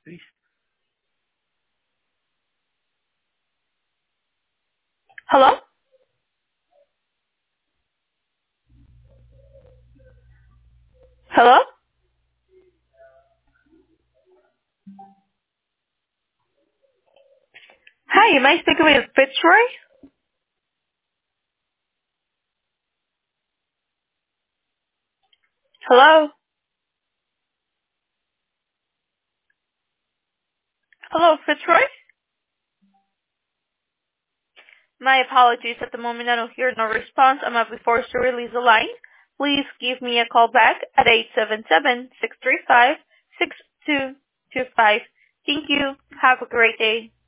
Hello? Hello? Hi, am I speaking with Fitzroy? Hello? Hello, Fitzroy? My apologies. At the moment, I don't hear no response. I might be forced to release the line. Please give me a call back at 877-635-6225. Thank you. Have a great day.